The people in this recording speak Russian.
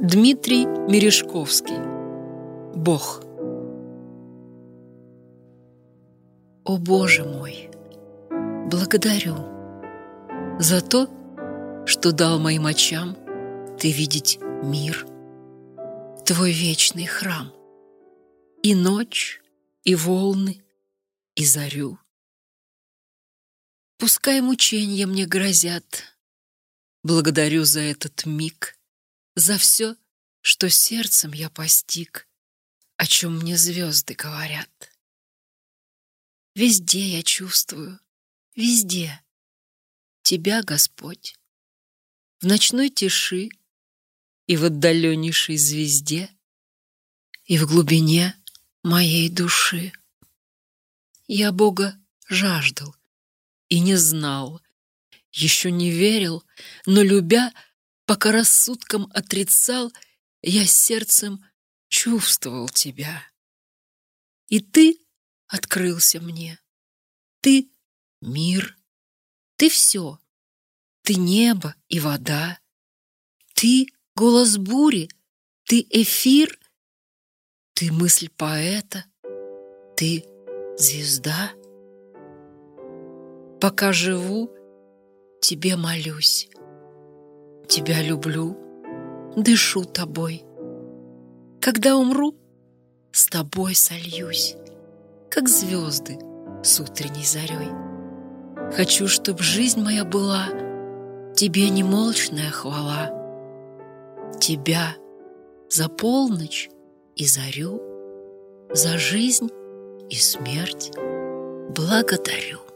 Дмитрий Мережковский. Бог. О Боже мой, благодарю за то, что дал моим очам Ты видеть мир, Твой вечный храм, и ночь, и волны, и зарю. Пускай мучения мне грозят, благодарю за этот миг, за все, что сердцем я постиг, о чем мне звезды говорят. Везде я чувствую, везде Тебя, Господь, в ночной тиши и в отдаленнейшей звезде, и в глубине моей души. Я Бога жаждал и не знал, еще не верил, но, любя, пока рассудком отрицал, я сердцем чувствовал Тебя. И Ты открылся мне. Ты — мир, Ты — все. Ты — небо и вода. Ты — голос бури, Ты — эфир. Ты — мысль поэта, Ты — звезда. Пока живу, Тебе молюсь. Тебя люблю, дышу Тобой. Когда умру, с Тобой сольюсь, как звезды с утренней зарей. Хочу, чтоб жизнь моя была Тебе немолчная хвала. Тебя за полночь и зарю, за жизнь и смерть благодарю.